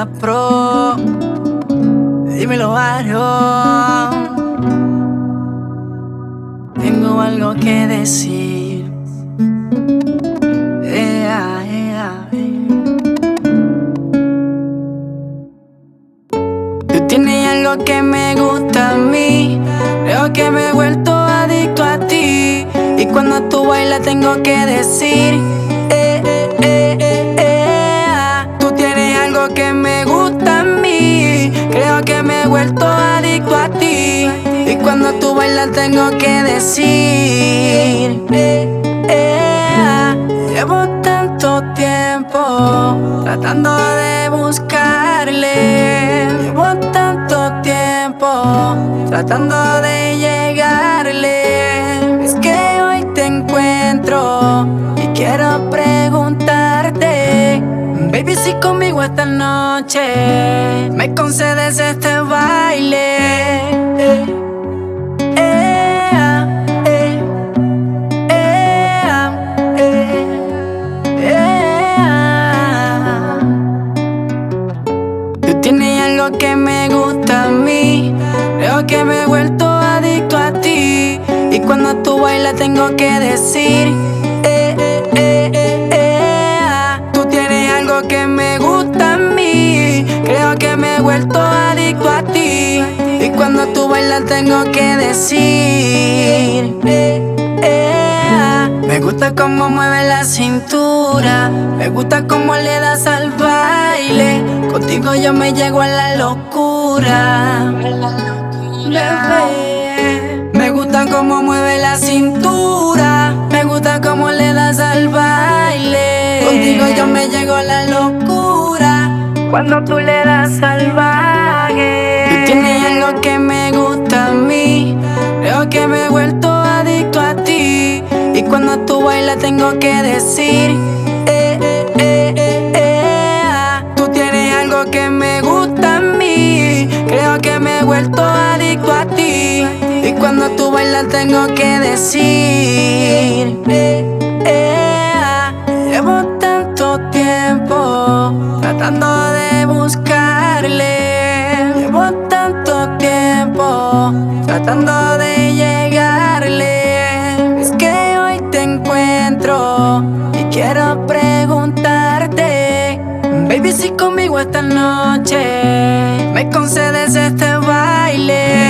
la pro. Dímelo, varón. Tengo algo que decir. Tú tienes algo que me gusta a mí. Creo que me he vuelto adicto a ti. Y cuando tú bailas tengo que decir tú tienes algo que me gusta a mí. Creo que me he vuelto adicto a ti. Y cuando tú bailas tengo que decir llevo tanto tiempo tratando de buscarle. Llevo tanto tiempo tratando de llegarle. Es que hoy te encuentro y quiero preguntarte, baby, si conmigo esta noche me concedes este baile. Tú tienes algo que me gusta a mí. Creo que me he vuelto adicto a ti. Y cuando tú bailas tengo que decir tú tienes algo que me gusta a mí. Creo que me he vuelto adicto a ti. Y cuando tú bailas tengo que decir me gusta cómo mueve la cintura. Me gusta cómo le das al baile. Contigo yo me llego a la locura. Bebé, me gusta cómo mueve la cintura. Me gusta cómo le das al baile. Contigo yo me llego a la locura. Cuando tú le das salvaje. Tú tienes algo que me gusta a mí. Creo que me he vuelto adicto a ti. Y cuando tú bailas tengo que decir tú tienes algo que me gusta a mí. Creo que me he vuelto adicto a ti. Y cuando tú bailas tengo que decir llevo tanto tiempo tratando de buscarle. Llevo tanto tiempo tratando de llegarle. Es que hoy te encuentro y quiero preguntarte, baby, si conmigo esta noche me concedes este baile.